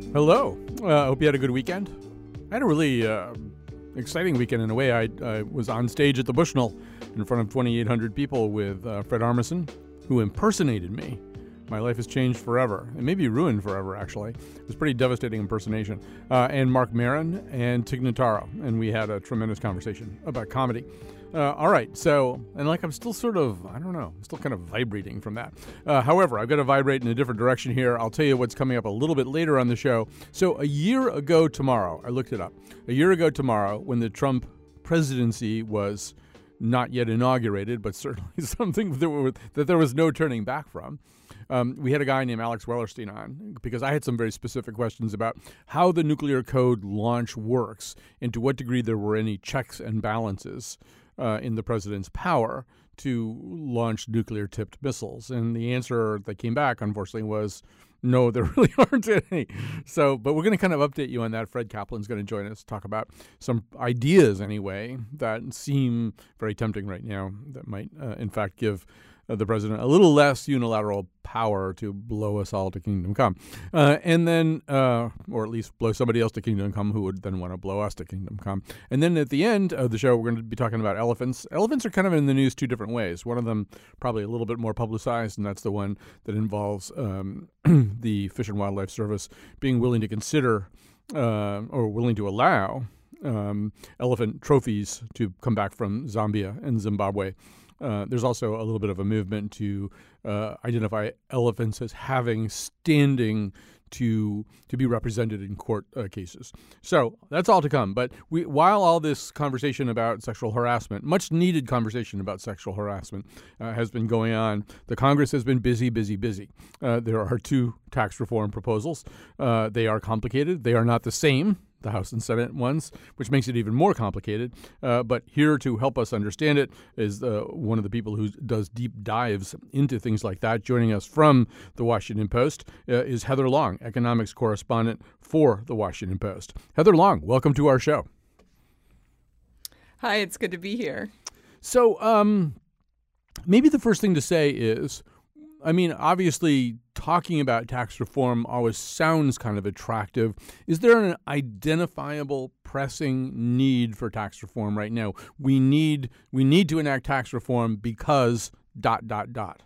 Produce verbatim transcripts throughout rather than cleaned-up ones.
Hello. I uh, hope you had a good weekend. I had a really uh, exciting weekend in a way. I, I was on stage at the Bushnell in front of twenty-eight hundred people with uh, Fred Armisen, who impersonated me. My life has changed forever. It may be ruined forever, actually. It was a pretty devastating impersonation. Uh, and Mark Maron and Tig Notaro. And we had a tremendous conversation about comedy. Uh, all right, so, and like I'm still sort of, I don't know, I'm still kind of vibrating from that. Uh, however, I've got to vibrate in a different direction here. I'll tell you what's coming up a little bit later on the show. So a year ago tomorrow, I looked it up, a year ago tomorrow when the Trump presidency was not yet inaugurated, but certainly something that, were, that there was no turning back from, Um, we had a guy named Alex Wellerstein on because I had some very specific questions about how the nuclear code launch works and to what degree there were any checks and balances uh, in the president's power to launch nuclear-tipped missiles. And the answer that came back, unfortunately, was no, there really aren't any. So, but we're going to kind of update you on that. Fred Kaplan's going to join us to talk about some ideas, anyway, that seem very tempting right now that might, uh, in fact, give Uh, the president a little less unilateral power to blow us all to kingdom come. Uh, and then, uh, or at least blow somebody else to kingdom come who would then want to blow us to kingdom come. And then at the end of the show, we're going to be talking about elephants. Elephants are kind of in the news two different ways. One of them probably a little bit more publicized, and that's the one that involves um, the Fish and Wildlife Service being willing to consider uh, or willing to allow um, elephant trophies to come back from Zambia and Zimbabwe. Uh, there's also a little bit of a movement to uh, identify elephants as having standing to to be represented in court uh, cases. So that's all to come. But we, while all this conversation about sexual harassment, much needed conversation about sexual harassment uh, has been going on, the Congress has been busy, busy, busy. Uh, there are two tax reform proposals. Uh, they are complicated. They are not the same, the House and Senate ones, which makes it even more complicated. Uh, but here to help us understand it is uh, one of the people who does deep dives into things like that. Joining us from the Washington Post uh, is Heather Long, economics correspondent for the Washington Post. Heather Long, welcome to our show. Hi, it's good to be here. So um, maybe the first thing to say is, I mean, obviously, talking about tax reform always sounds kind of attractive. Is there an identifiable, pressing need for tax reform right now? We need we need to enact tax reform because dot, dot, dot.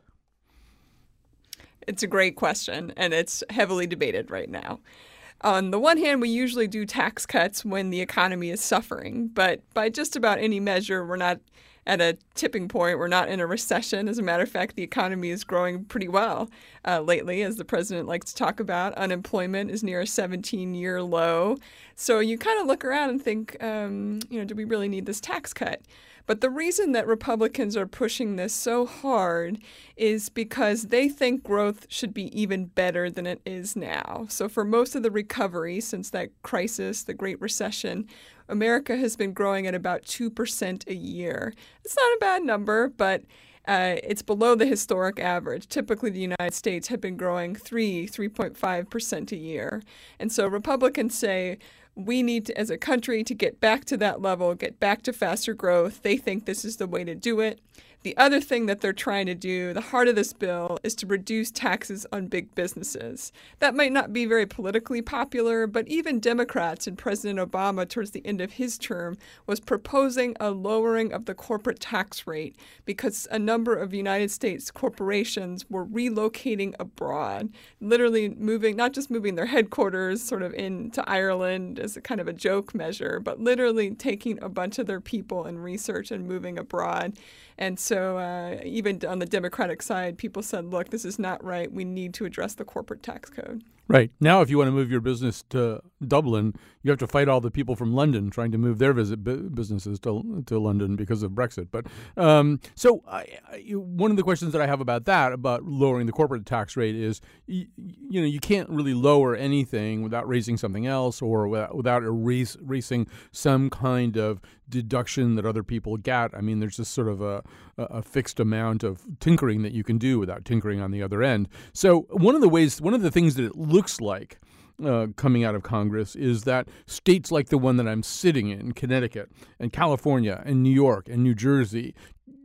It's a great question, and it's heavily debated right now. On the one hand, we usually do tax cuts when the economy is suffering, but by just about any measure, we're not at a tipping point. We're not in a recession. As a matter of fact, the economy is growing pretty well uh, lately, as the president likes to talk about. Unemployment is near a seventeen-year low. So you kind of look around and think, um, you know, do we really need this tax cut? But the reason that Republicans are pushing this so hard is because they think growth should be even better than it is now. So for most of the recovery since that crisis, the Great Recession, America has been growing at about two percent a year. It's not a bad number, but uh, it's below the historic average. Typically, the United States had been growing three, three point five percent a year. And so Republicans say, we need to, as a country, to get back to that level, get back to faster growth. They think this is the way to do it. The other thing that they're trying to do, the heart of this bill, is to reduce taxes on big businesses. That might not be very politically popular, but even Democrats and President Obama, towards the end of his term, was proposing a lowering of the corporate tax rate because a number of United States corporations were relocating abroad, literally moving, not just moving their headquarters sort of into Ireland as a kind of a joke measure, but literally taking a bunch of their people and research and moving abroad. And so uh, even on the Democratic side, people said, look, this is not right. We need to address the corporate tax code. Right. Now, if you want to move your business to Dublin, you have to fight all the people from London trying to move their visit bu- businesses to to London because of Brexit. But um, so I, I, one of the questions that I have about that, about lowering the corporate tax rate, is you, you know you can't really lower anything without raising something else or without, without erase, erasing some kind of deduction that other people get. I mean, there's just sort of a, a fixed amount of tinkering that you can do without tinkering on the other end. So one of the ways, one of the things that it looks like uh, coming out of Congress is that states like the one that I'm sitting in, Connecticut and California and New York and New Jersey,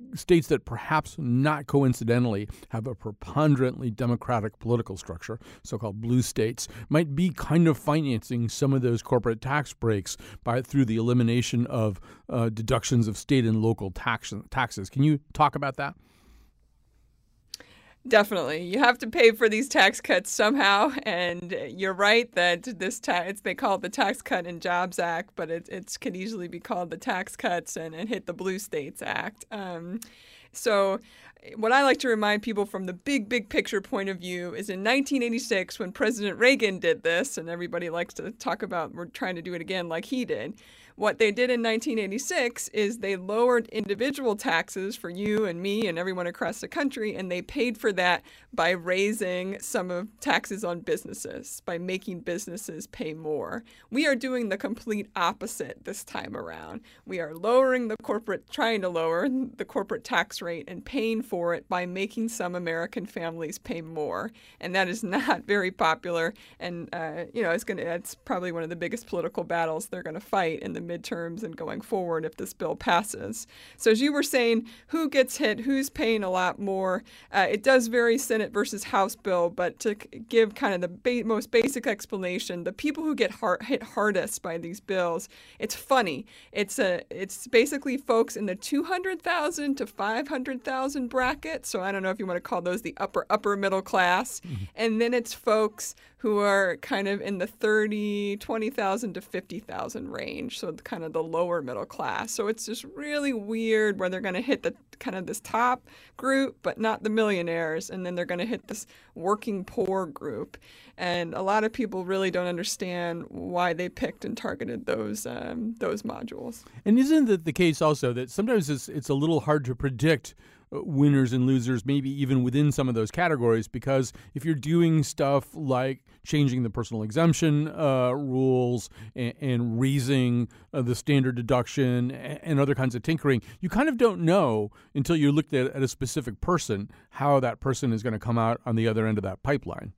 states that perhaps not coincidentally have a preponderantly Democratic political structure, so-called blue states, might be kind of financing some of those corporate tax breaks by through the elimination of uh, deductions of state and local tax, taxes. Can you talk about that? Definitely. You have to pay for these tax cuts somehow. And you're right that this tax, they call it the Tax Cut and Jobs Act, but it it's, could easily be called the Tax Cuts and, and hit the Blue States Act. Um, so what I like to remind people from the big, big picture point of view is in nineteen eighty-six, when President Reagan did this, and everybody likes to talk about we're trying to do it again like he did. What they did in nineteen eighty-six is they lowered individual taxes for you and me and everyone across the country, and they paid for that by raising some of taxes on businesses, by making businesses pay more. We are doing the complete opposite this time around. We are lowering the corporate, trying to lower the corporate tax rate and paying for it by making some American families pay more, and that is not very popular. And uh, you know, it's gonna, it's probably one of the biggest political battles they're going to fight in the midterms and going forward if this bill passes. So as you were saying, who gets hit, who's paying a lot more? Uh, it does vary Senate versus House bill, but to give kind of the ba- most basic explanation, the people who get hard, hit hardest by these bills, it's funny. It's a it's basically folks in the two hundred thousand to five hundred thousand bracket. So I don't know if you want to call those the upper upper middle class. Mm-hmm. And then it's folks who are kind of in the thirty, twenty thousand to fifty thousand range. So kind of the lower middle class. So it's just really weird where they're going to hit the kind of this top group, but not the millionaires. And then they're going to hit this working poor group. And a lot of people really don't understand why they picked and targeted those um, those modules. And isn't it the case also that sometimes it's, it's a little hard to predict winners and losers, maybe even within some of those categories, because if you're doing stuff like changing the personal exemption uh, rules and, and raising uh, the standard deduction and, and other kinds of tinkering, you kind of don't know until you looked at, at a specific person how that person is going to come out on the other end of that pipeline.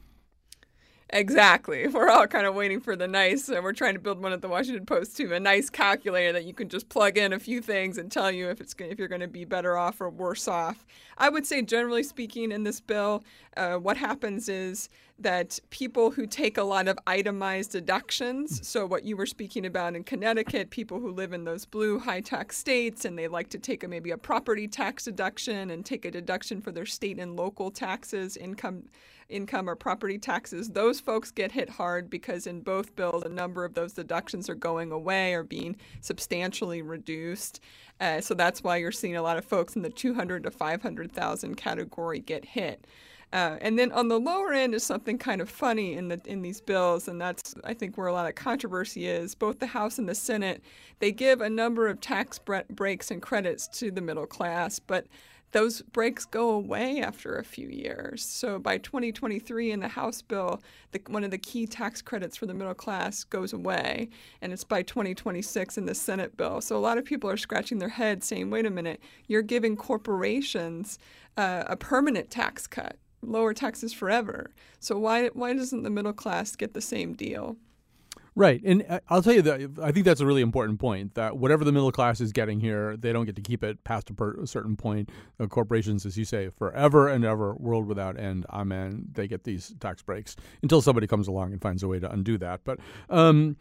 Exactly. We're all kind of waiting for the nice, uh, we're trying to build one at the Washington Post too, a nice calculator that you can just plug in a few things and tell you if it's if you're going to be better off or worse off. I would say, generally speaking, in this bill, uh, what happens is that people who take a lot of itemized deductions, so what you were speaking about in Connecticut, people who live in those blue high-tax states and they like to take a, maybe a property tax deduction and take a deduction for their state and local taxes, income income or property taxes, those folks get hit hard because in both bills, a number of those deductions are going away or being substantially reduced. Uh, so that's why you're seeing a lot of folks in the two hundred to five hundred thousand category get hit. Uh, and then on the lower end is something kind of funny in the in these bills, and that's, I think, where a lot of controversy is. Both the House and the Senate, they give a number of tax bre- breaks and credits to the middle class, but those breaks go away after a few years. So by twenty twenty-three in the House bill, the, one of the key tax credits for the middle class goes away, and it's by twenty twenty-six in the Senate bill. So a lot of people are scratching their heads saying, wait a minute, you're giving corporations uh, a permanent tax cut, lower taxes forever. So why why doesn't the middle class get the same deal? Right. And I'll tell you that I think that's a really important point, that whatever the middle class is getting here, they don't get to keep it past a, per, a certain point. Uh, corporations, as you say, forever and ever, world without end, amen, they get these tax breaks until somebody comes along and finds a way to undo that. But um,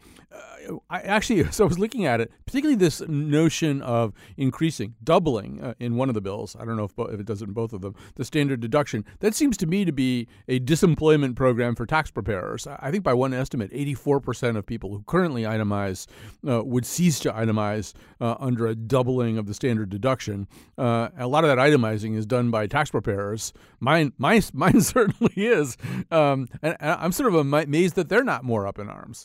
I actually, so I was looking at it, particularly this notion of increasing, doubling uh, in one of the bills. I don't know if, bo- if it does it in both of them, the standard deduction. That seems to me to be a disemployment program for tax preparers. I think by one estimate, eighty-four percent of people who currently itemize uh, would cease to itemize uh, under a doubling of the standard deduction. Uh, a lot of that itemizing is done by tax preparers. Mine, mine, mine certainly is. Um, and I'm sort of amazed that they're not more up in arms.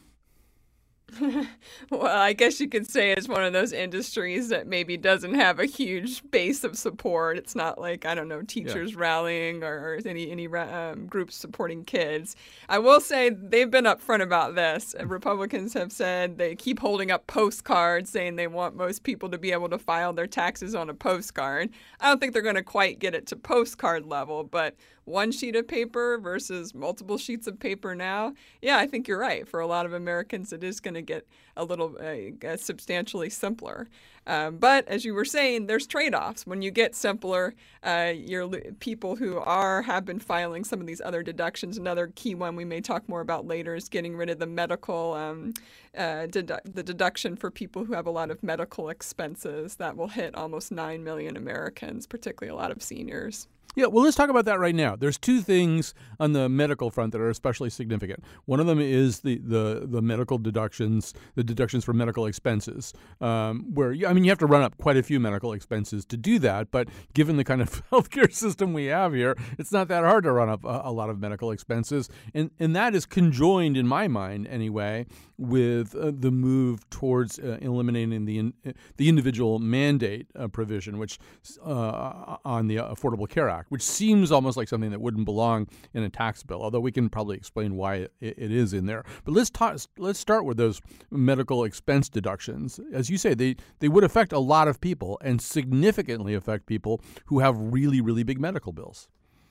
Well, I guess you could say it's one of those industries that maybe doesn't have a huge base of support. It's not like, I don't know, teachers yeah. rallying or, or any any um, groups supporting kids. I will say they've been upfront about this. Republicans have said they keep holding up postcards saying they want most people to be able to file their taxes on a postcard. I don't think they're going to quite get it to postcard level, but one sheet of paper versus multiple sheets of paper now, yeah, I think you're right. For a lot of Americans, it is going to to get a little uh, substantially simpler. Um, but as you were saying, there's trade-offs. When you get simpler, uh, you're people who are have been filing some of these other deductions. Another key one we may talk more about later is getting rid of the medical um, uh, dedu- the deduction for people who have a lot of medical expenses. That will hit almost nine million Americans, particularly a lot of seniors. Yeah, well, let's talk about that right now. There's two things on the medical front that are especially significant. One of them is the the, the medical deductions, the deductions for medical expenses, um, where, I mean, you have to run up quite a few medical expenses to do that. But given the kind of healthcare system we have here, it's not that hard to run up a, a lot of medical expenses. And, and that is conjoined, in my mind anyway, with uh, the move towards uh, eliminating the in, the individual mandate uh, provision, which uh, on the Affordable Care Act, which seems almost like something that wouldn't belong in a tax bill, although we can probably explain why it, it is in there. But let's talk, let's start with those medical expense deductions. As you say, they, they would affect a lot of people and significantly affect people who have really, really big medical bills.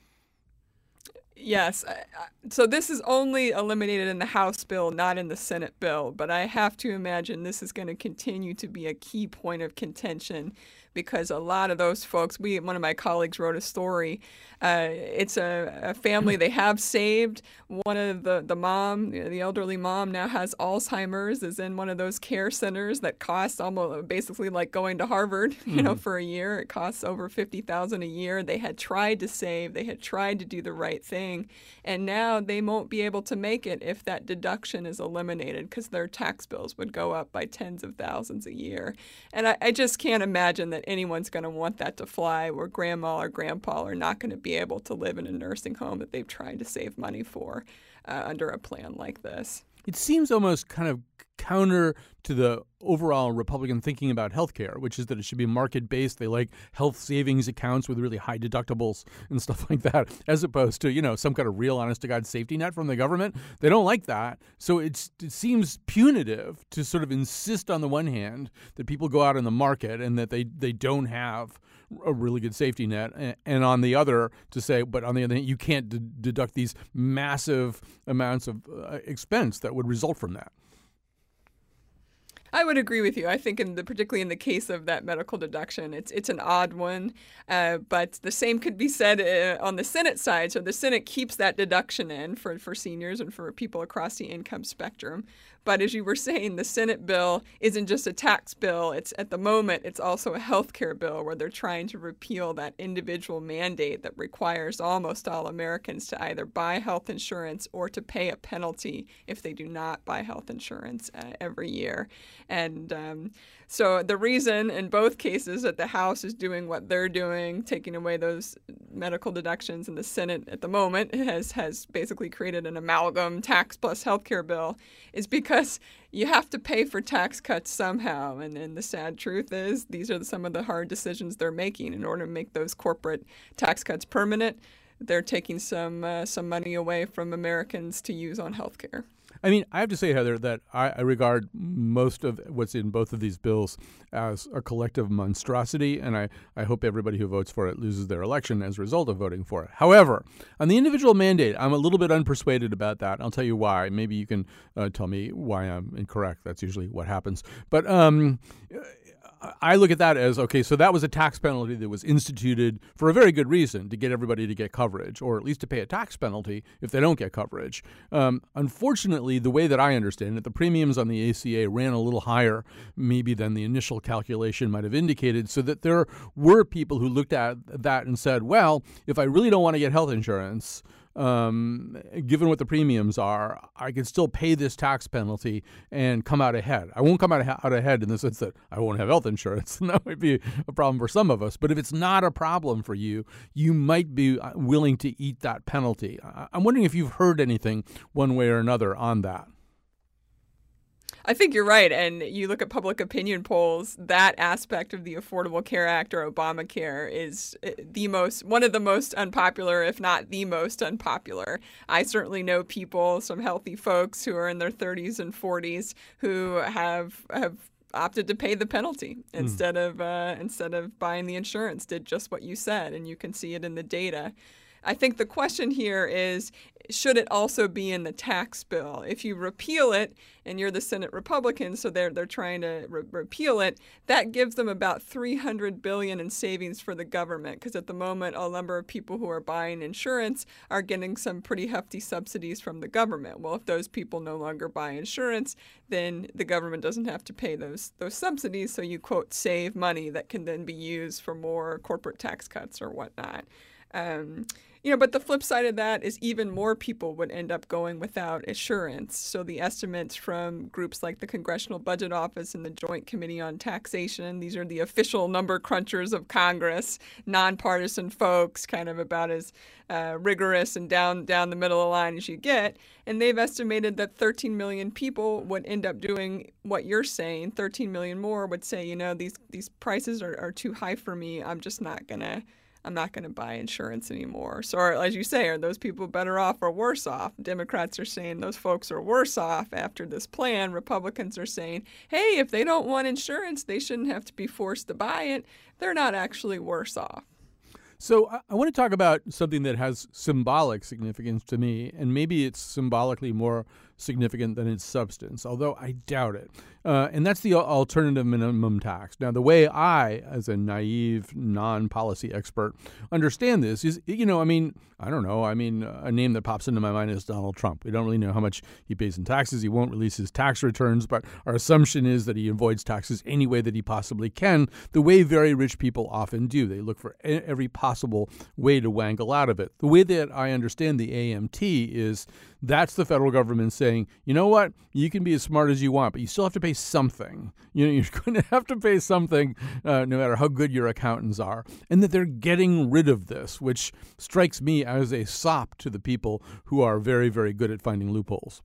Yes. So this is only eliminated in the House bill, not in the Senate bill. But I have to imagine this is going to continue to be a key point of contention because a lot of those folks, we one of my colleagues wrote a story. Uh, it's a, a family they have saved. One of the, the mom, the elderly mom now has Alzheimer's, is in one of those care centers that costs almost basically like going to Harvard, you mm-hmm. know, for a year. It costs over fifty thousand dollars a year. They had tried to save. They had tried to do the right thing. And now they won't be able to make it if that deduction is eliminated because their tax bills would go up by tens of thousands a year. And I, I just can't imagine that anyone's going to want that to fly where grandma or grandpa are not going to be able to live in a nursing home that they've tried to save money for uh, under a plan like this. It seems almost kind of counter to the overall Republican thinking about healthcare, which is that it should be market-based. They like health savings accounts with really high deductibles and stuff like that, as opposed to, you know, some kind of real honest-to-God safety net from the government. They don't like that. So it's, it seems punitive to sort of insist on the one hand that people go out in the market and that they, they don't have a really good safety net, and, and on the other to say, but on the other hand, you can't d- deduct these massive amounts of uh, expense that would result from that. I would agree with you. I think, in the, particularly in the case of that medical deduction, it's it's an odd one. Uh, but the same could be said uh, on the Senate side. So the Senate keeps that deduction in for, for seniors and for people across the income spectrum. But as you were saying, the Senate bill isn't just a tax bill. It's at the moment, it's also a health care bill where they're trying to repeal that individual mandate that requires almost all Americans to either buy health insurance or to pay a penalty if they do not buy health insurance uh, every year. And um, so the reason in both cases that the House is doing what they're doing, taking away those medical deductions, and the Senate at the moment has, has basically created an amalgam tax plus health care bill, is because you have to pay for tax cuts somehow. And, and the sad truth is these are some of the hard decisions they're making in order to make those corporate tax cuts permanent. They're taking some uh, some money away from Americans to use on health care. I mean, I have to say, Heather, that I, I regard most of what's in both of these bills as a collective monstrosity, and I, I hope everybody who votes for it loses their election as a result of voting for it. However, on the individual mandate, I'm a little bit unpersuaded about that. I'll tell you why. Maybe you can uh, tell me why I'm incorrect. That's usually what happens. But um, I look at that as, okay, so that was a tax penalty that was instituted for a very good reason, to get everybody to get coverage, or at least to pay a tax penalty if they don't get coverage. Um, unfortunately, the way that I understand it, the premiums on the A C A ran a little higher maybe than the initial calculation might have indicated, so that there were people who looked at that and said, well, if I really don't want to get health insurance, Um, given what the premiums are, I can still pay this tax penalty and come out ahead. I won't come out, out ahead in the sense that I won't have health insurance. And that might be a problem for some of us. But if it's not a problem for you, you might be willing to eat that penalty. I'm wondering if you've heard anything one way or another on that. I think you're right. And you look at public opinion polls, that aspect of the Affordable Care Act or Obamacare is the most, one of the most unpopular, if not the most unpopular. I certainly know people, some healthy folks who are in their thirties and forties who have have opted to pay the penalty instead mm. of uh, instead of buying the insurance, did just what you said. And you can see it in the data. I think the question here is, should it also be in the tax bill? If you repeal it, and you're the Senate Republicans, so they're they're trying to re- repeal it, that gives them about three hundred billion dollars in savings for the government, because at the moment a number of people who are buying insurance are getting some pretty hefty subsidies from the government. Well, if those people no longer buy insurance, then the government doesn't have to pay those those subsidies, so you, quote, save money that can then be used for more corporate tax cuts or whatnot. Um, you know, but the flip side of that is even more people would end up going without insurance. So the estimates from groups like the Congressional Budget Office and the Joint Committee on Taxation, these are the official number crunchers of Congress, nonpartisan folks, kind of about as uh, rigorous and down down the middle of the line as you get. And they've estimated that thirteen million people would end up doing what you're saying. thirteen million more would say, you know, these these prices are, are too high for me. I'm just not going to I'm not going to buy insurance anymore. So, as you say, are those people better off or worse off? Democrats are saying those folks are worse off after this plan. Republicans are saying, hey, if they don't want insurance, they shouldn't have to be forced to buy it. They're not actually worse off. So I, I want to talk about something that has symbolic significance to me, and maybe it's symbolically more significant than its substance, although I doubt it. Uh, and that's the alternative minimum tax. Now, the way I, as a naive, non-policy expert, understand this is, you know, I mean, I don't know. I mean, a name that pops into my mind is Donald Trump. We don't really know how much he pays in taxes. He won't release his tax returns, but our assumption is that he avoids taxes any way that he possibly can, the way very rich people often do. They look for every possible way to wangle out of it. The way that I understand the A M T is that's the federal government saying, you know what, you can be as smart as you want, but you still have to pay something. You know, you're going to have to pay something uh, no matter how good your accountants are. And that they're getting rid of this, which strikes me as a sop to the people who are very, very good at finding loopholes.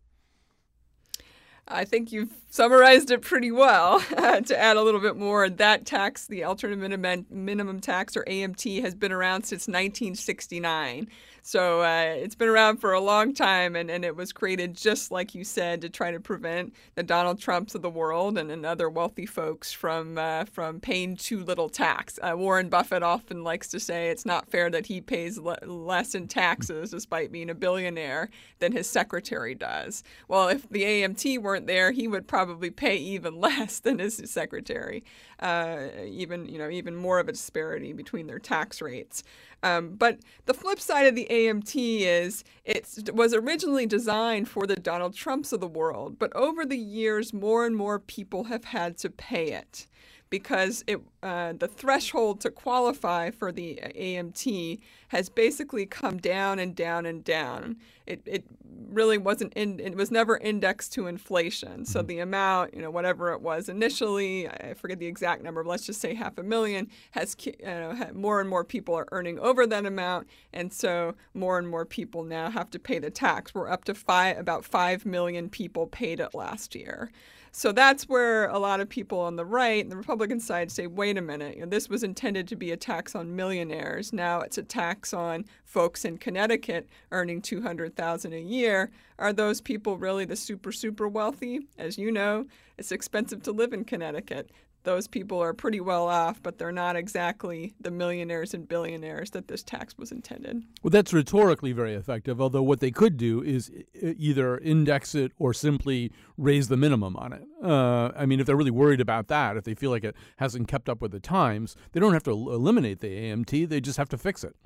I think you've summarized it pretty well. To add a little bit more, that tax, the alternative minimum, minimum tax, or A M T, has been around since nineteen sixty-nine. So uh, it's been around for a long time, and, and it was created, just like you said, to try to prevent the Donald Trumps of the world and, and other wealthy folks from uh, from paying too little tax. Uh, Warren Buffett often likes to say it's not fair that he pays le- less in taxes, despite being a billionaire, than his secretary does. Well, if the A M T weren't there, he would probably pay even less than his secretary. Uh, even you know even more of a disparity between their tax rates. Um, but the flip side of the A M T is it was originally designed for the Donald Trumps of the world, but over the years, more and more people have had to pay it because it uh, the threshold to qualify for the A M T has basically come down and down and down. It it really wasn't in, it was never indexed to inflation. So the amount, you know, whatever it was initially, I forget the exact number, but let's just say half a million, has you know, more and more people are earning over that amount, and so more and more people now have to pay the tax. We're up to five, about five million people paid it last year. So that's where a lot of people on the right and the Republican side say, wait a minute, you know, this was intended to be a tax on millionaires. Now it's a tax on folks in Connecticut earning two hundred thousand dollars a year. Are those people really the super, super wealthy? As you know, it's expensive to live in Connecticut. Those people are pretty well off, but they're not exactly the millionaires and billionaires that this tax was intended. Well, that's rhetorically very effective, although what they could do is either index it or simply raise the minimum on it. Uh, I mean, if they're really worried about that, if they feel like it hasn't kept up with the times, they don't have to eliminate the A M T, they just have to fix it.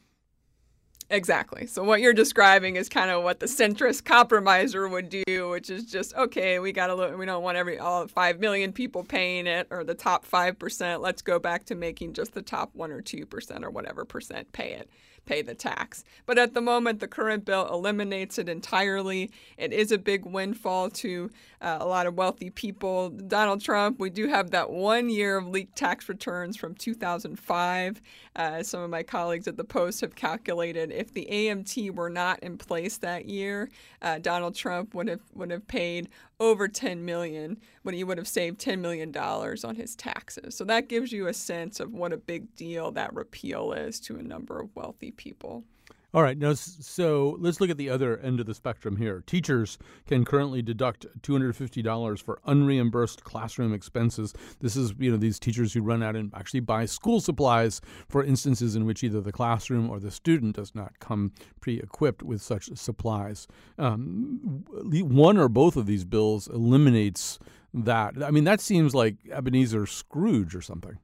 Exactly. So what you're describing is kind of what the centrist compromiser would do, which is just, okay, we got to look, we don't want every all five million people paying it or the top five percent. Let's go back to making just the top one or two percent or whatever percent pay it, pay the tax. But at the moment, the current bill eliminates it entirely. It is a big windfall to uh, a lot of wealthy people. Donald Trump, we do have that one year of leaked tax returns from two thousand five. Uh, some of my colleagues at the Post have calculated if the A M T were not in place that year, uh, Donald Trump would have would have paid over ten million dollars, when he would have saved ten million dollars on his taxes. So that gives you a sense of what a big deal that repeal is to a number of wealthy people. All right. Now, so let's look at the other end of the spectrum here. Teachers can currently deduct two hundred fifty dollars for unreimbursed classroom expenses. This is, you know, these teachers who run out and actually buy school supplies for instances in which either the classroom or the student does not come pre-equipped with such supplies. Um, one or both of these bills eliminates that. I mean, that seems like Ebenezer Scrooge or something.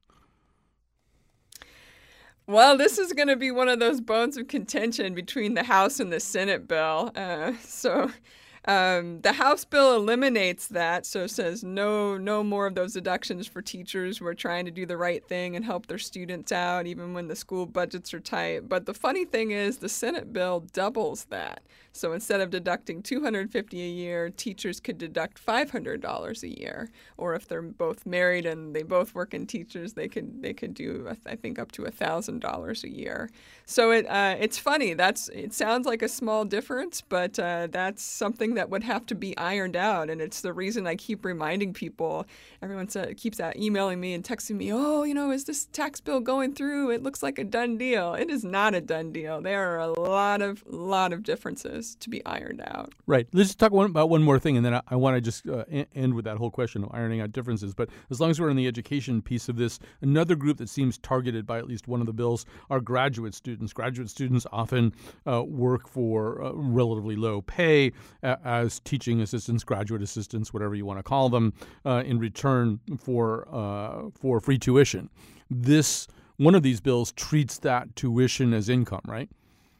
Well, this is going to be one of those bones of contention between the House and the Senate bill. Uh, so um, the House bill eliminates that, so says no, no more of those deductions for teachers who are trying to do the right thing and help their students out, even when the school budgets are tight. But the funny thing is the Senate bill doubles that. So instead of deducting two hundred fifty dollars a year, teachers could deduct five hundred dollars a year. Or if they're both married and they both work in teachers, they could they could do I think up to one thousand dollars a year. So it uh, it's funny. That's it sounds like a small difference, but uh, that's something that would have to be ironed out. And it's the reason I keep reminding people. Everyone said, keeps out emailing me and texting me, oh, you know, is this tax bill going through? It looks like a done deal. It is not a done deal. There are a lot of lot of differences to be ironed out. Right. Let's talk one, about one more thing, and then I, I want to just uh, end with that whole question of ironing out differences. But as long as we're in the education piece of this, another group that seems targeted by at least one of the bills are graduate students. Graduate students often uh, work for uh, relatively low pay uh, as teaching assistants, graduate assistants, whatever you want to call them, uh, in return for uh, for free tuition. This one of these bills treats that tuition as income, right?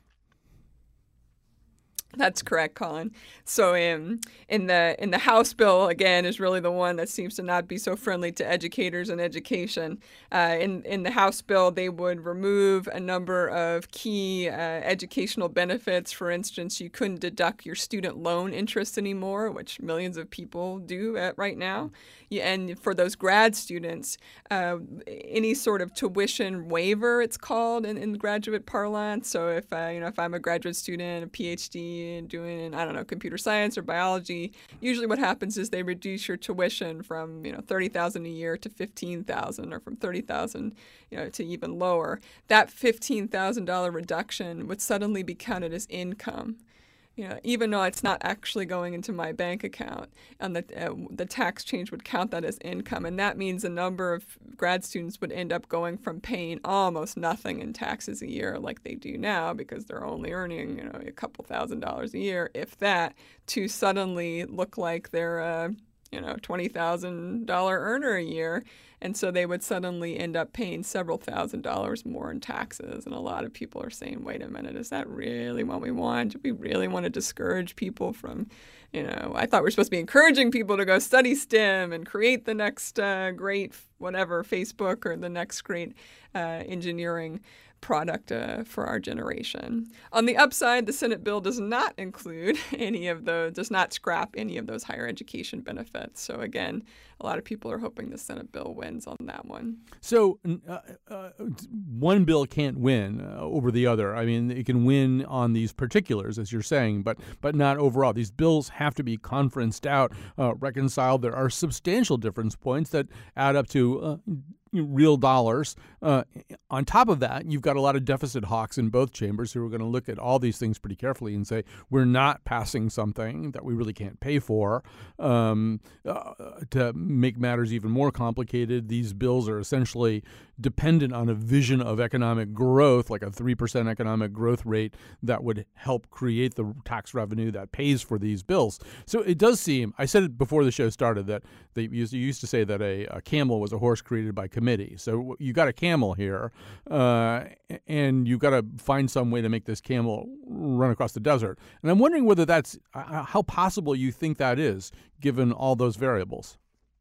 That's correct, Colin. So in in the in the House bill, again, is really the one that seems to not be so friendly to educators and education. Uh, in in the House bill, they would remove a number of key uh, educational benefits. For instance, you couldn't deduct your student loan interest anymore, which millions of people do at right now. And for those grad students, uh, any sort of tuition waiver, it's called in, in graduate parlance. So if uh, you know if I'm a graduate student, a PhD, and doing, I don't know, computer science or biology, usually what happens is they reduce your tuition from, you know, thirty thousand dollars a year to fifteen thousand dollars, or from thirty thousand dollars, you know, to even lower. That fifteen thousand dollars reduction would suddenly be counted as income. You know, even though it's not actually going into my bank account, and the uh, the tax change would count that as income, and that means a number of grad students would end up going from paying almost nothing in taxes a year, like they do now, because they're only earning, you know, a couple thousand dollars a year, if that, to suddenly look like they're a, you know, twenty thousand dollars earner a year. And so they would suddenly end up paying several thousand dollars more in taxes. And a lot of people are saying, wait a minute, is that really what we want? Do we really want to discourage people from, you know, I thought we were supposed to be encouraging people to go study STEM and create the next uh, great whatever, Facebook, or the next great uh, engineering product uh, for our generation. On the upside, the Senate bill does not include any of those, does not scrap any of those higher education benefits. So again, a lot of people are hoping the Senate bill wins on that one. So uh, uh, one bill can't win uh, over the other. I mean, it can win on these particulars, as you're saying, but but not overall. These bills have to be conferenced out, uh, reconciled. There are substantial difference points that add up to uh, real dollars. Uh, on top of that, you've got a lot of deficit hawks in both chambers who are going to look at all these things pretty carefully and say, we're not passing something that we really can't pay for. Um, uh, to make matters even more complicated, these bills are essentially dependent on a vision of economic growth, like a three percent economic growth rate that would help create the tax revenue that pays for these bills. So it does seem, I said it before the show started, that they used, you used to say that a, a camel was a horse created by committee. So you got a camel here, uh, and you've got to find some way to make this camel run across the desert. And I'm wondering whether that's, uh, how possible you think that is, given all those variables.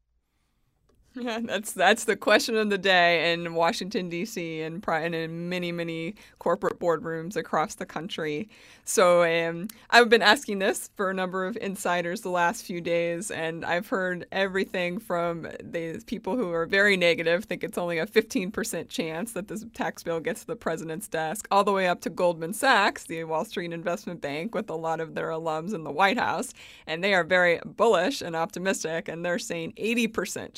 Yeah, that's that's the question of the day in Washington, D C and, and in many, many corporate boardrooms across the country. So um, I've been asking this for a number of insiders the last few days, and I've heard everything from the people who are very negative, think it's only a fifteen percent chance that this tax bill gets to the president's desk, all the way up to Goldman Sachs, the Wall Street investment bank with a lot of their alums in the White House, and they are very bullish and optimistic, and they're saying eighty percent chance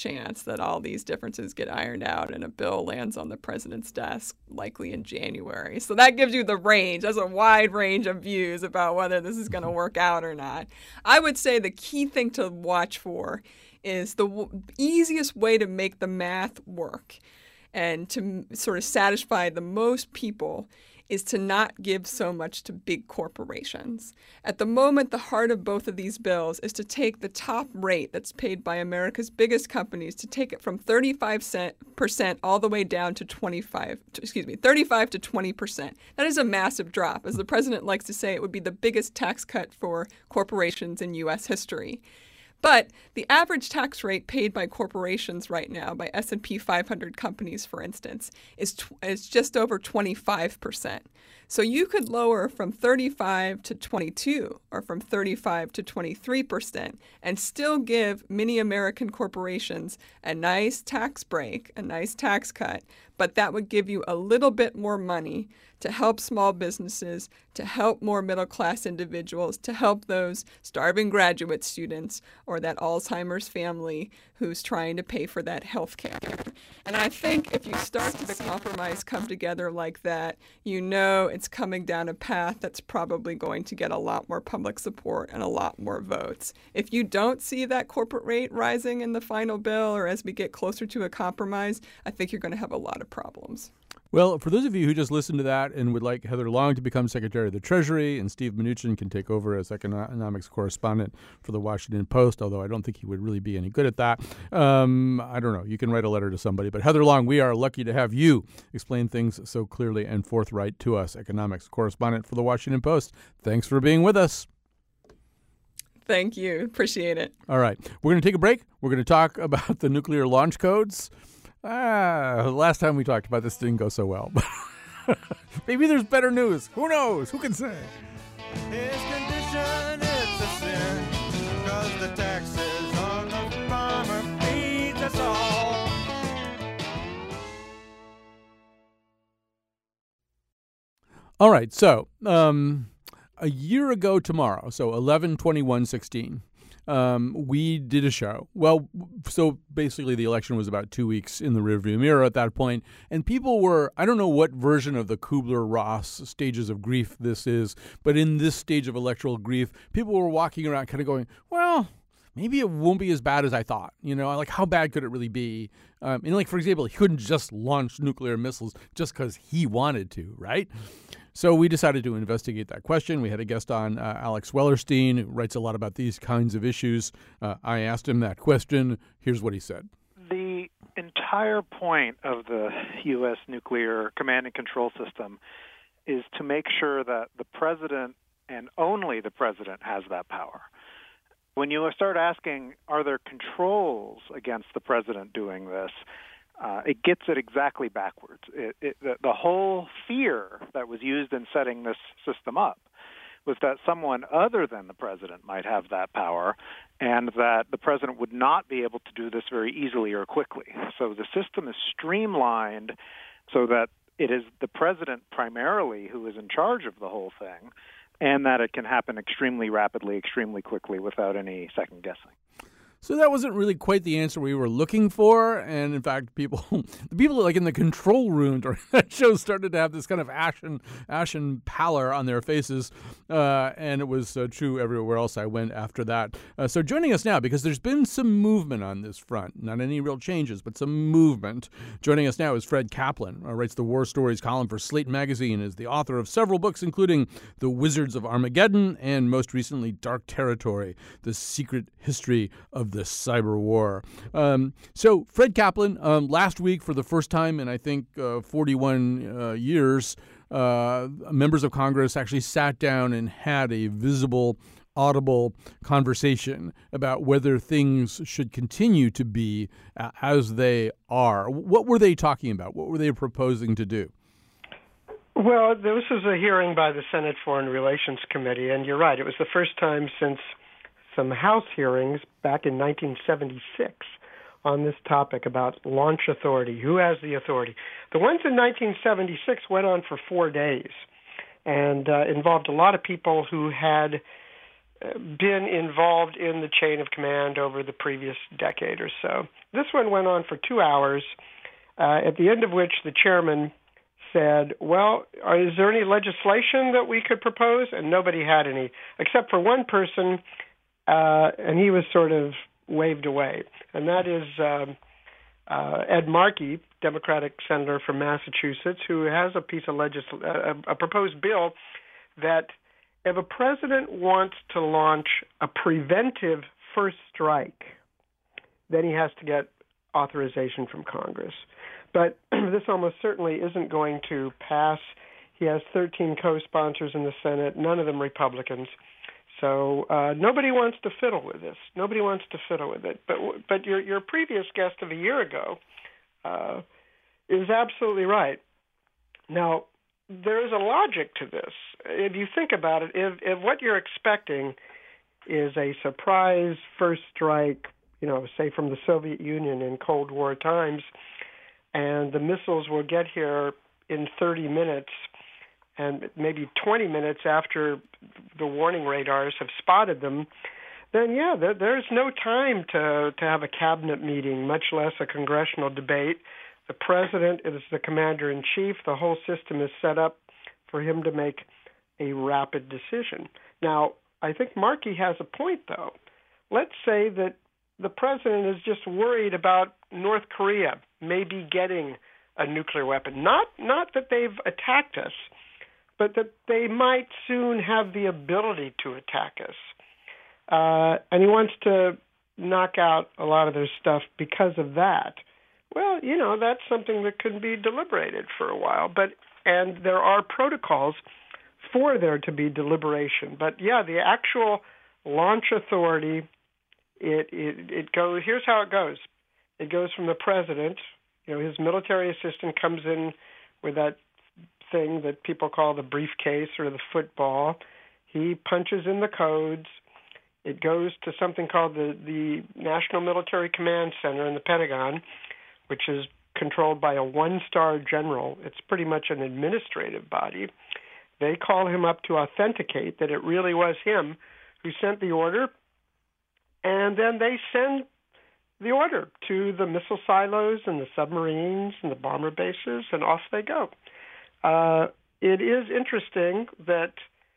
that all these differences get ironed out and a bill lands on the president's desk, likely in January. So that gives you the range. That's a wide range of views about whether this is going to work out or not. I would say the key thing to watch for is the w- easiest way to make the math work and to sort of satisfy the most people is to not give so much to big corporations. At the moment, the heart of both of these bills is to take the top rate that's paid by America's biggest companies, to take it from thirty-five percent all the way down to twenty-five, excuse me, thirty-five to twenty percent. That is a massive drop. As the president likes to say, it would be the biggest tax cut for corporations in U S history. But the average tax rate paid by corporations right now, by S and P five hundred companies, for instance, is tw- is just over twenty-five percent. So you could lower from thirty-five to twenty-two or from thirty-five to twenty-three percent and still give many American corporations a nice tax break, a nice tax cut, but that would give you a little bit more money to help small businesses, to help more middle-class individuals, to help those starving graduate students or that Alzheimer's family who's trying to pay for that health care. And I think if you start to see compromise come together like that, you know it's coming down a path that's probably going to get a lot more public support and a lot more votes. If you don't see that corporate rate rising in the final bill or as we get closer to a compromise, I think you're going to have a lot of problems. Well, for those of you who just listened to that and would like Heather Long to become Secretary of the Treasury and Steve Mnuchin can take over as economics correspondent for the Washington Post, although I don't think he would really be any good at that. Um, I don't know. You can write a letter to somebody. But Heather Long, we are lucky to have you explain things so clearly and forthright to us, economics correspondent for the Washington Post. Thanks for being with us. Thank you. Appreciate it. All right. We're going to take a break. We're going to talk about the nuclear launch codes. Ah, last time we talked about this didn't go so well. Maybe there's better news. Who knows? Who can say? His condition is a sin, 'cause the taxes on the farmer feeds us all. All right, so um, a year ago tomorrow, so eleven twenty-one sixteen, Um, we did a show. Well, so basically the election was about two weeks in the rearview mirror at that point, and people were, I don't know what version of the Kubler-Ross stages of grief this is, but in this stage of electoral grief, people were walking around kind of going, well, maybe it won't be as bad as I thought. You know, like how bad could it really be? Um, and like, for example, he couldn't just launch nuclear missiles just because he wanted to, right? So we decided to investigate that question. We had a guest on, uh, Alex Wellerstein, who writes a lot about these kinds of issues. Uh, I asked him that question. Here's what he said. The entire point of the U S nuclear command and control system is to make sure that the president and only the president has that power. When you start asking, are there controls against the president doing this, Uh, it gets it exactly backwards. It, it, the, the whole fear that was used in setting this system up was that someone other than the president might have that power and that the president would not be able to do this very easily or quickly. So the system is streamlined so that it is the president primarily who is in charge of the whole thing and that it can happen extremely rapidly, extremely quickly without any second guessing. So that wasn't really quite the answer we were looking for. And in fact, people, the people like in the control room during that show started to have this kind of ashen, ashen pallor on their faces. Uh, and it was uh, true everywhere else I went after that. Uh, so joining us now, because there's been some movement on this front, not any real changes, but some movement. Joining us now is Fred Kaplan, uh, writes the War Stories column for Slate Magazine, is the author of several books, including The Wizards of Armageddon and most recently Dark Territory, The Secret History of the Cyber War. Um, so, Fred Kaplan, um, last week, for the first time in, I think, uh, forty-one uh, years, uh, members of Congress actually sat down and had a visible, audible conversation about whether things should continue to be uh, as they are. What were they talking about? What were they proposing to do? Well, this was a hearing by the Senate Foreign Relations Committee, and you're right. It was the first time since some House hearings back in nineteen seventy-six on this topic about launch authority. Who has the authority? The ones in nineteen seventy-six went on for four days and uh, involved a lot of people who had been involved in the chain of command over the previous decade or so. This one went on for two hours, uh, at the end of which the chairman said, well, is there any legislation that we could propose? And nobody had any, except for one person, uh, and he was sort of waved away. And that is um, uh, Ed Markey, Democratic senator from Massachusetts, who has a piece of legisl- a, a proposed bill that if a president wants to launch a preventive first strike, then he has to get authorization from Congress. But this almost certainly isn't going to pass. He has thirteen co-sponsors in the Senate, none of them Republicans. So uh, nobody wants to fiddle with this. Nobody wants to fiddle with it. But but your your previous guest of a year ago uh, is absolutely right. Now, there is a logic to this. If you think about it, if, if what you're expecting is a surprise first strike, you know, say from the Soviet Union in Cold War times, and the missiles will get here in thirty minutes and maybe twenty minutes after the warning radars have spotted them, then, yeah, there, there's no time to, to have a cabinet meeting, much less a congressional debate. The president is the commander-in-chief. The whole system is set up for him to make a rapid decision. Now, I think Markey has a point, though. Let's say that the president is just worried about North Korea maybe getting a nuclear weapon. Not not that they've attacked us, but that they might soon have the ability to attack us. Uh, and he wants to knock out a lot of their stuff because of that. Well, you know, that's something that could be deliberated for a while. But and there are protocols for there to be deliberation. But, yeah, the actual launch authority, it, it, it goes, here's how it goes. It goes from the president. You know, his military assistant comes in with that thing that people call the briefcase or the football. He punches in the codes. It goes to something called the, the National Military Command Center in the Pentagon, which is controlled by a one-star general. It's pretty much an administrative body. They call him up to authenticate that it really was him who sent the order, and then they send the order to the missile silos and the submarines and the bomber bases, and off they go. Uh, it is interesting that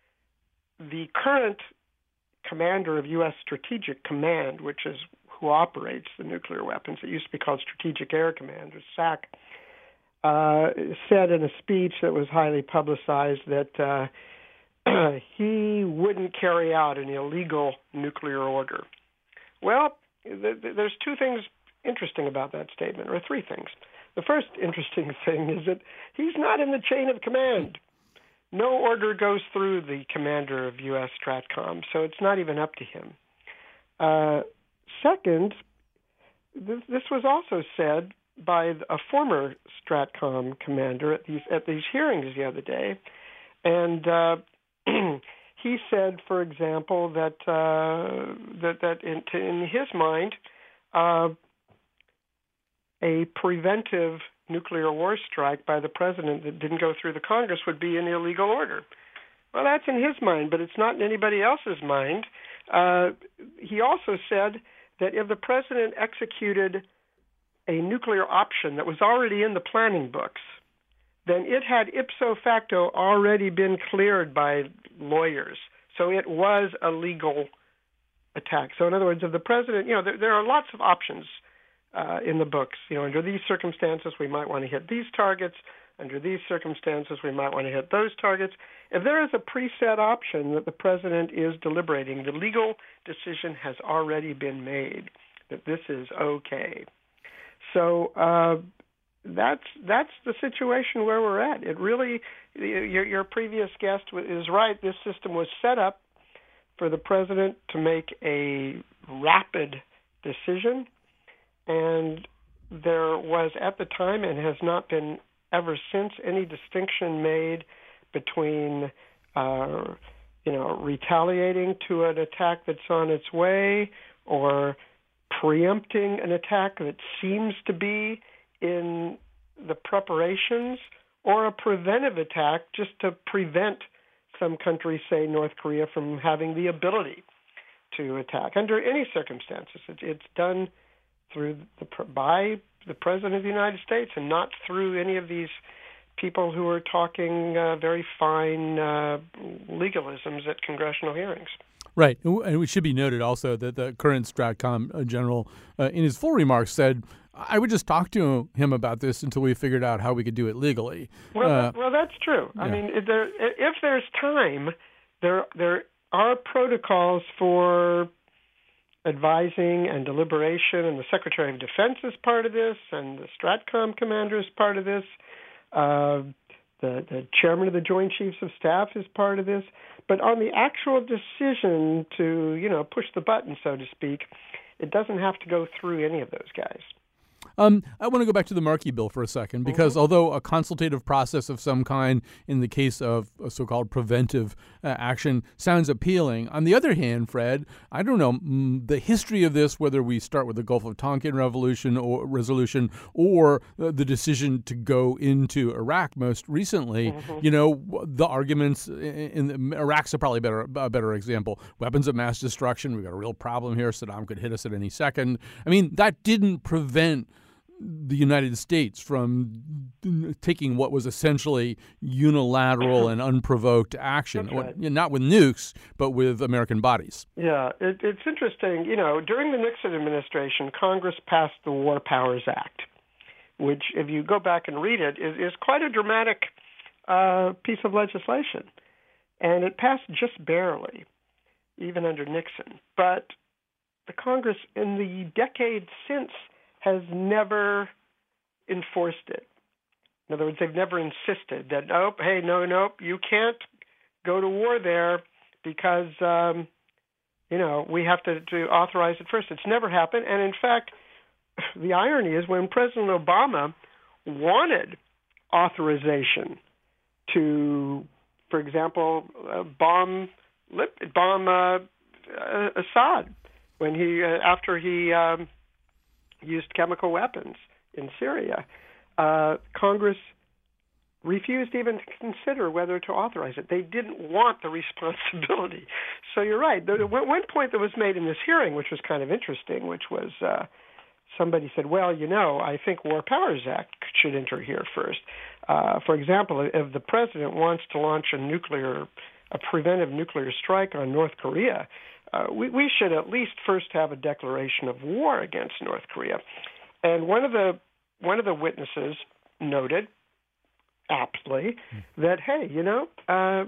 the current commander of U S Strategic Command, which is who operates the nuclear weapons, it used to be called Strategic Air Command, or S A C, uh, said in a speech that was highly publicized that uh, he wouldn't carry out an illegal nuclear order. Well, th- th- there's two things interesting about that statement, or three things. The first interesting thing is that he's not in the chain of command. No order goes through the commander of U S STRATCOM, so it's not even up to him. Uh, second, th- this was also said by a former STRATCOM commander at these at these hearings the other day, and uh, he said, for example, that uh, that that in, to, in his mind, uh, a preventive nuclear war strike by the president that didn't go through the Congress would be an illegal order. Well, that's in his mind, but it's not in anybody else's mind. Uh, he also said that if the president executed a nuclear option that was already in the planning books, then it had ipso facto already been cleared by lawyers. So it was a legal attack. So in other words, if the president, you know, there, there are lots of options uh, in the books. You know, under these circumstances, we might want to hit these targets. Under these circumstances, we might want to hit those targets. If there is a preset option that the president is deliberating, the legal decision has already been made that this is okay. So uh, that's that's the situation where we're at. It really, your, your previous guest is right. This system was set up for the president to make a rapid decision, and there was at the time and has not been ever since any distinction made between, uh, you know, retaliating to an attack that's on its way or preempting an attack that seems to be in the preparations, or a preventive attack just to prevent some country, say North Korea, from having the ability to attack under any circumstances. It, it's done through the by the President of the United States and not through any of these people who are talking uh, very fine uh, legalisms at congressional hearings. Right. And it should be noted also that the current Stratcom general, uh, in his full remarks, said, I would just talk to him about this until we figured out how we could do it legally. Well, uh, that, well that's true. Yeah. I mean, if, there, if there's time, there there are protocols for advising and deliberation, and the Secretary of Defense is part of this, and the Stratcom commander is part of this. Uh, the, the chairman of the Joint Chiefs of Staff is part of this. But on the actual decision to, you know, push the button, so to speak, it doesn't have to go through any of those guys. Um, I want to go back to the Markey bill for a second, because mm-hmm. although a consultative process of some kind in the case of a so-called preventive uh, action sounds appealing, on the other hand, Fred, I don't know, mm, the history of this, whether we start with the Gulf of Tonkin revolution or resolution or uh, the decision to go into Iraq most recently, mm-hmm. you know, the arguments in, in Iraq's a probably better, a better example. Weapons of mass destruction, we've got a real problem here. Saddam could hit us at any second. I mean, that didn't prevent the United States from taking what was essentially unilateral and unprovoked action, right. Not with nukes, but with American bodies. Yeah, it, it's interesting. You know, during the Nixon administration, Congress passed the War Powers Act, which, if you go back and read it, is, is quite a dramatic uh, piece of legislation. And it passed just barely, even under Nixon. But the Congress, in the decade since, has never enforced it. In other words, they've never insisted that, nope, hey, no, nope, you can't go to war there because, um, you know, we have to, to authorize it first. It's never happened. And in fact, the irony is when President Obama wanted authorization to, for example, uh, bomb, bomb uh, uh, Assad, when he, uh, after he, um, used chemical weapons in Syria, uh, Congress refused even to consider whether to authorize it. They didn't want the responsibility. So you're right. The, one point that was made in this hearing, which was kind of interesting, which was uh, somebody said, well, you know, I think War Powers Act should enter here first. Uh, for example, if the president wants to launch a nuclear, a preventive nuclear strike on North Korea, Uh, we, we should at least first have a declaration of war against North Korea. And one of the one of the witnesses noted aptly that, hey, you know, uh,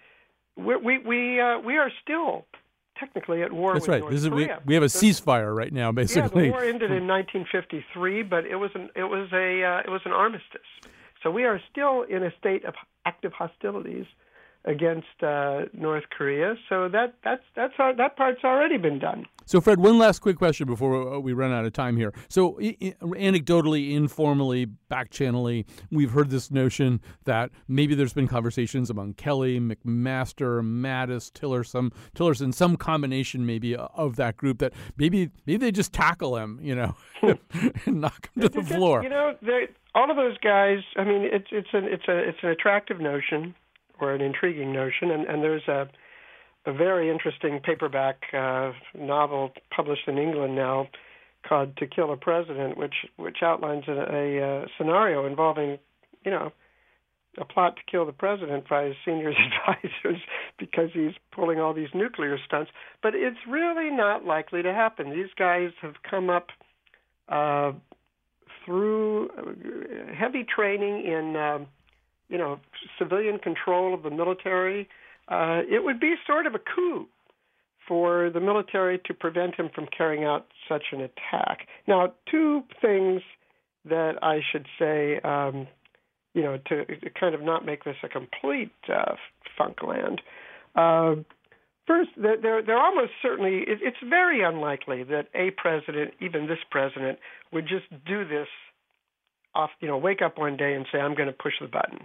we we we, uh, we are still technically at war That's with right. North This is, Korea. we, we have a ceasefire right now, basically. Yeah, the war ended in nineteen fifty-three, but it was an it was a uh, it was an armistice. So we are still in a state of active hostilities against uh, North Korea, so that that's that's our, that part's already been done. So, Fred, one last quick question before we run out of time here. So, I- I- anecdotally, informally, back-channelly, we've heard this notion that maybe there's been conversations among Kelly, McMaster, Mattis, Tillerson, Tillerson, some combination maybe of that group that maybe maybe they just tackle him, you know, and knock him to the It's, floor. You know, all of those guys. I mean, it's it's an it's a it's an attractive notion, or an intriguing notion, and, and there's a, a very interesting paperback uh, novel published in England now called To Kill a President, which which outlines a, a, a scenario involving, you know, a plot to kill the president by his senior advisors because he's pulling all these nuclear stunts. But it's really not likely to happen. These guys have come up uh, through heavy training in uh, you know, civilian control of the military. Uh, it would be sort of a coup for the military to prevent him from carrying out such an attack. Now, two things that I should say, um, you know, to, to kind of not make this a complete uh, funkland. Uh, first, they're, they're almost certainly, it, it's very unlikely that a president, even this president, would just do this off, you know, wake up one day and say, I'm going to push the button.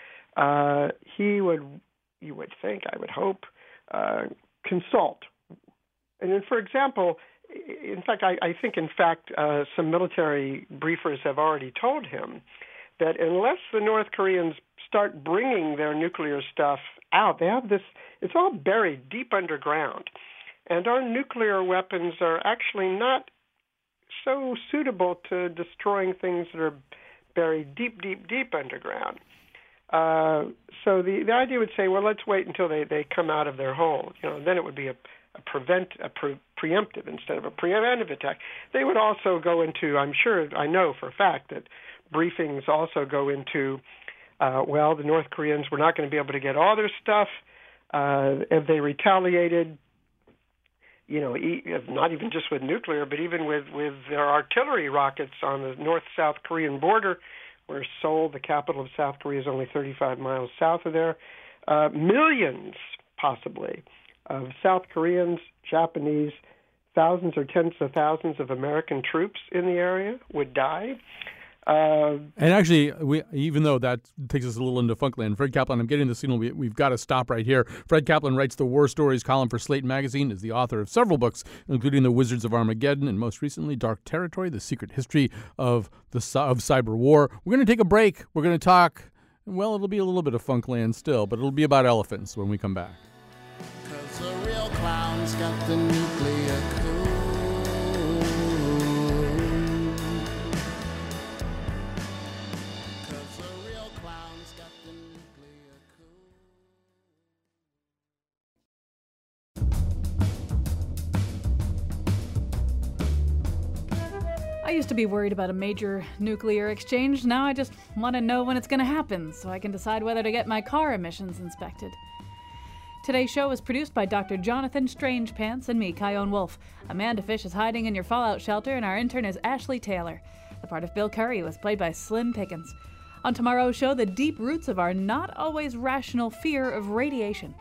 Uh, he would, you would think, I would hope, uh, consult. And then, for example, in fact, I, I think, in fact, uh, some military briefers have already told him that unless the North Koreans start bringing their nuclear stuff out, they have this, it's all buried deep underground. And our nuclear weapons are actually not so suitable to destroying things that are buried deep, deep, deep underground. Uh, so the, the idea would say, well, let's wait until they, they come out of their hole. You know, then it would be a, a prevent a pre- preemptive instead of a preventive attack. They would also go into, I'm sure, I know for a fact that briefings also go into, uh, well, the North Koreans were not going to be able to get all their stuff. Uh, if they retaliated, you know, e- not even just with nuclear, but even with, with their artillery rockets on the North-South Korean border, where Seoul, the capital of South Korea, is only thirty-five miles south of there. Uh, millions, possibly, of South Koreans, Japanese, thousands or tens of thousands of American troops in the area would die. Uh, and actually, we, even though that takes us a little into Funkland, Fred Kaplan, I'm getting the signal. We, we've got to stop right here. Fred Kaplan writes the War Stories column for Slate Magazine, is the author of several books, including The Wizards of Armageddon, and most recently, Dark Territory, The Secret History of the of Cyber War. We're going to take a break. We're going to talk, well, it'll be a little bit of Funkland still, but it'll be about elephants when we come back. 'Cause the real clown's got the nuclear code. I used to be worried about a major nuclear exchange. Now I just want to know when it's going to happen so I can decide whether to get my car emissions inspected. Today's show is produced by Doctor Jonathan Strangepants and me, Kyone Wolf. Amanda Fish is hiding in your fallout shelter, and our intern is Ashley Taylor. The part of Bill Curry was played by Slim Pickens. On tomorrow's show, the deep roots of our not always rational fear of radiation.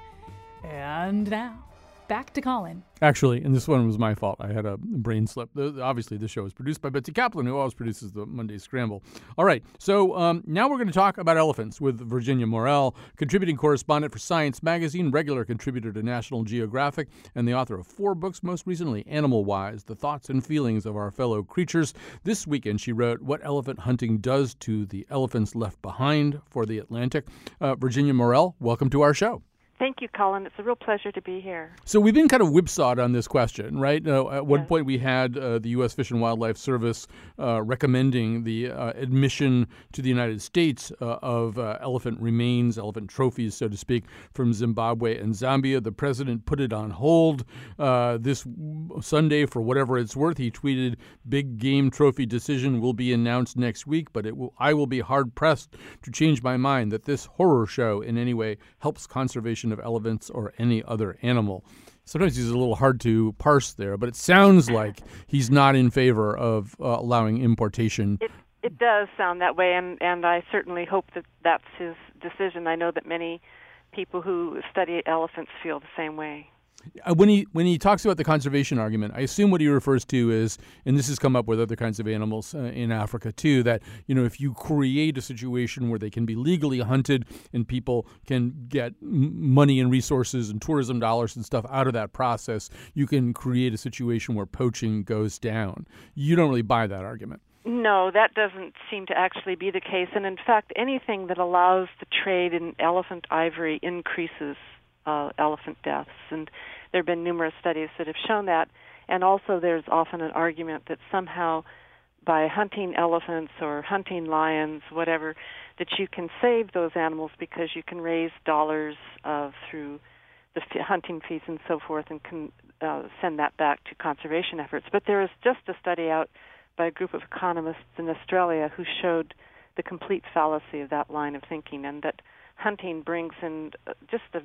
And now, back to Colin. Actually, and this one was my fault. I had a brain slip. The, obviously, this show is produced by Betsy Kaplan, who always produces the Monday Scramble. All right, so um, now we're going to talk about elephants with Virginia Morell, contributing correspondent for Science Magazine, regular contributor to National Geographic, and the author of four books, most recently, Animal Wise, The Thoughts and Feelings of Our Fellow Creatures. This weekend, she wrote What Elephant Hunting Does to the Elephants Left Behind for The Atlantic. Uh, Virginia Morell, welcome to our show. Thank you, Colin. It's a real pleasure to be here. So we've been kind of whipsawed on this question, right? Uh, at one yes. point, we had uh, the U S Fish and Wildlife Service uh, recommending the uh, admission to the United States uh, of uh, elephant remains, elephant trophies, so to speak, from Zimbabwe and Zambia. The president put it on hold uh, this Sunday for whatever it's worth. He tweeted, "Big game trophy decision will be announced next week, but it will, I will be hard-pressed to change my mind that this horror show in any way helps conservation of elephants or any other animal." Sometimes he's a little hard to parse there, but it sounds like he's not in favor of uh, allowing importation. It it does sound that way, and, and I certainly hope that that's his decision. I know that many people who study elephants feel the same way. Uh, when he when he talks about the conservation argument, I assume what he refers to is, and this has come up with other kinds of animals uh, in Africa too, that, you know, if you create a situation where they can be legally hunted and people can get m- money and resources and tourism dollars and stuff out of that process, you can create a situation where poaching goes down. You don't really buy that argument. No, that doesn't seem to actually be the case. And in fact, anything that allows the trade in elephant ivory increases Uh, elephant deaths, and there have been numerous studies that have shown that. And also there's often an argument that somehow by hunting elephants or hunting lions, whatever, that you can save those animals because you can raise dollars uh, through the f- hunting fees and so forth and can uh, send that back to conservation efforts. But there is just a study out by a group of economists in Australia who showed the complete fallacy of that line of thinking, and that hunting brings in just a,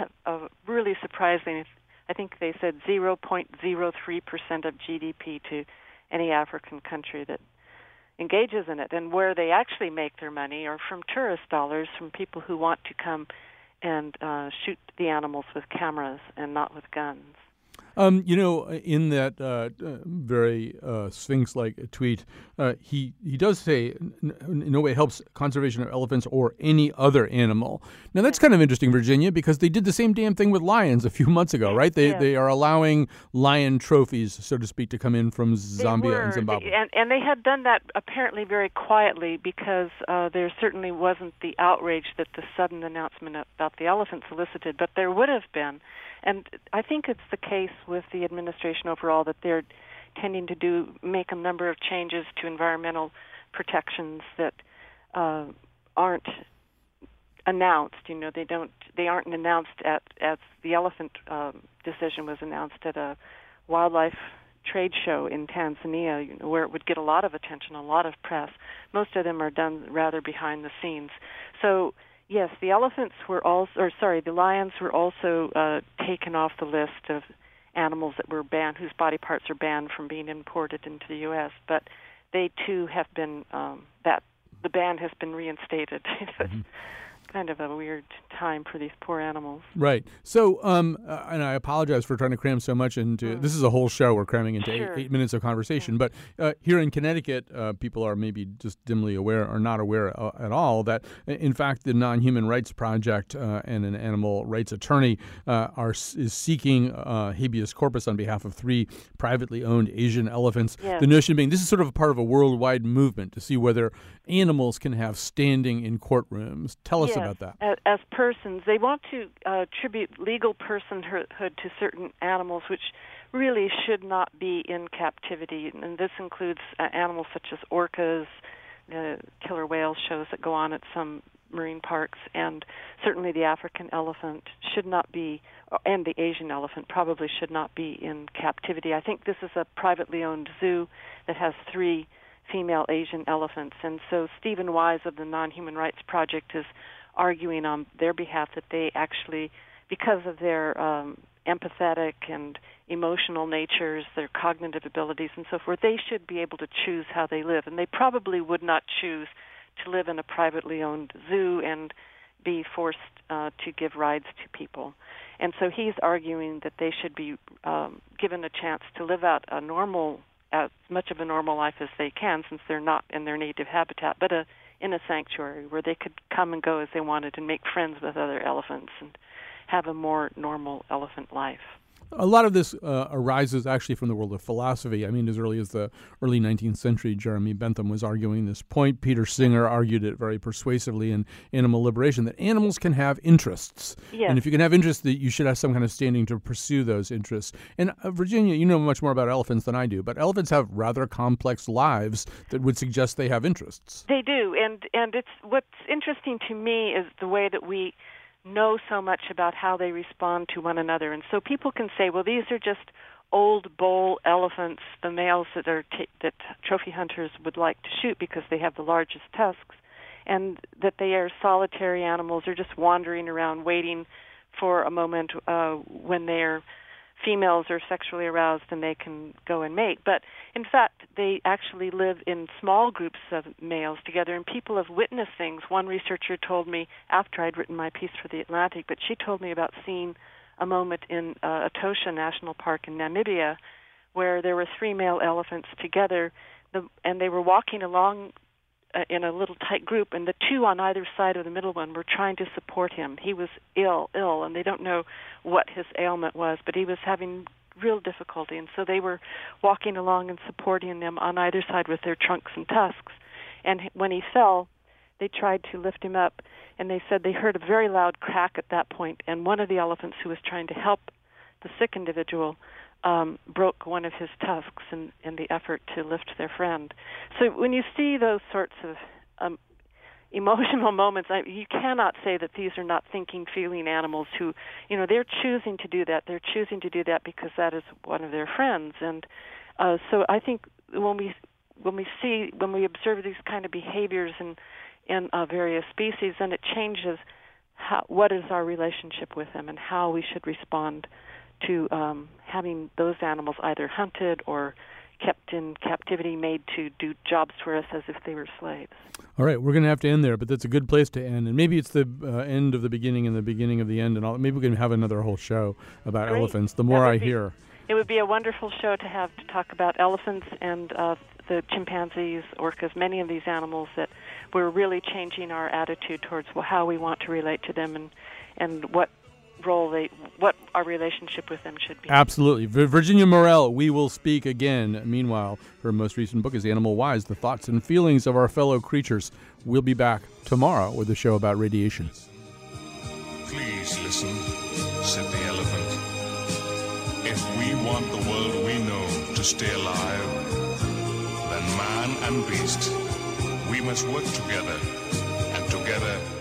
a really surprising, I think they said zero point zero three percent of G D P to any African country that engages in it. And where they actually make their money are from tourist dollars, from people who want to come and uh, shoot the animals with cameras and not with guns. Um, you know, in that uh, very uh, Sphinx-like tweet, uh, he he does say in no way helps conservation of elephants or any other animal. Now that's kind of interesting, Virginia, because they did the same damn thing with lions a few months ago, right? They yes. they are allowing lion trophies, so to speak, to come in from Zambia and Zimbabwe. And, and they had done that apparently very quietly because uh, there certainly wasn't the outrage that the sudden announcement about the elephants elicited, but there would have been. And I think it's the case with the administration overall that they're tending to do make a number of changes to environmental protections that uh, aren't announced. You know, they don't they aren't announced at as the elephant um, decision was announced at a wildlife trade show in Tanzania, you know, where it would get a lot of attention, a lot of press. Most of them are done rather behind the scenes. So yes, the elephants were also, or sorry, the lions were also uh, taken off the list of animals that were banned, whose body parts are banned from being imported into the U S. But they too have been um, that the ban has been reinstated. Mm-hmm. Kind of a weird time for these poor animals. Right. So, um, uh, and I apologize for trying to cram so much into, mm. this is a whole show we're cramming into sure. eight, eight minutes of conversation, yeah. but uh, here in Connecticut, uh, people are maybe just dimly aware or not aware uh, at all that, in fact, the Non-Human Rights Project uh, and an animal rights attorney uh, are is seeking uh, habeas corpus on behalf of three privately owned Asian elephants. Yes. The notion being this is sort of a part of a worldwide movement to see whether animals can have standing in courtrooms. Tell us yes. about that. As, as persons, they want to uh, attribute legal personhood to certain animals which really should not be in captivity, and this includes uh, animals such as orcas, the killer whale shows that go on at some marine parks, and certainly the African elephant should not be, and the Asian elephant probably should not be in captivity. I think this is a privately owned zoo that has three female Asian elephants, and so Stephen Wise of the Non-Human Rights Project is arguing on their behalf that they actually, because of their um, empathetic and emotional natures, their cognitive abilities and so forth, they should be able to choose how they live, and they probably would not choose to live in a privately owned zoo and be forced uh, to give rides to people. And so he's arguing that they should be um, given a chance to live out a normal, as much of a normal life as they can, since they're not in their native habitat, but a, in a sanctuary where they could come and go as they wanted and make friends with other elephants and have a more normal elephant life. A lot of this uh, arises actually from the world of philosophy. I mean, as early as the early nineteenth century, Jeremy Bentham was arguing this point. Peter Singer argued it very persuasively in Animal Liberation, that animals can have interests. Yes. And if you can have interests, that you should have some kind of standing to pursue those interests. And uh, Virginia, you know much more about elephants than I do, but elephants have rather complex lives that would suggest they have interests. They do, and, and it's what's interesting to me is the way that we know so much about how they respond to one another. And so people can say, well, these are just old bull elephants, the males that are t- that trophy hunters would like to shoot because they have the largest tusks, and that they are solitary animals, or just wandering around waiting for a moment uh, when they're females are sexually aroused and they can go and mate. But in fact, they actually live in small groups of males together, and people have witnessed things. One researcher told me after I'd written my piece for The Atlantic, but she told me about seeing a moment in uh, Etosha National Park in Namibia where there were three male elephants together, the, and they were walking along uh, in a little tight group, and the two on either side of the middle one were trying to support him. He was ill, ill, and they don't know what his ailment was, but he was having real difficulty, and so they were walking along and supporting him on either side with their trunks and tusks. And when he fell, they tried to lift him up, and they said they heard a very loud crack at that point, and one of the elephants who was trying to help the sick individual um, broke one of his tusks in, in the effort to lift their friend. So when you see those sorts of um, emotional moments, I, you cannot say that these are not thinking, feeling animals who, you know, they're choosing to do that. They're choosing to do that because that is one of their friends. And uh, so I think when we when we see, when we observe these kind of behaviors in, in uh, various species, then it changes how, what is our relationship with them and how we should respond to um, having those animals either hunted or kept in captivity, made to do jobs for us as if they were slaves. All right, we're going to have to end there, but that's a good place to end. And maybe it's the uh, end of the beginning and the beginning of the end, and all. Maybe we can have another whole show about Great. elephants. The more I be, hear, it would be a wonderful show to have to talk about elephants and uh, the chimpanzees, orcas, many of these animals that we're really changing our attitude towards how we want to relate to them and and what role they, what our relationship with them should be. Absolutely. V- Virginia Morell, we will speak again. Meanwhile, her most recent book is Animal Wise, The Thoughts and Feelings of Our Fellow Creatures. We'll be back tomorrow with a show about radiation. Please listen, said the elephant. If we want the world we know to stay alive, then man and beast, we must work together, and together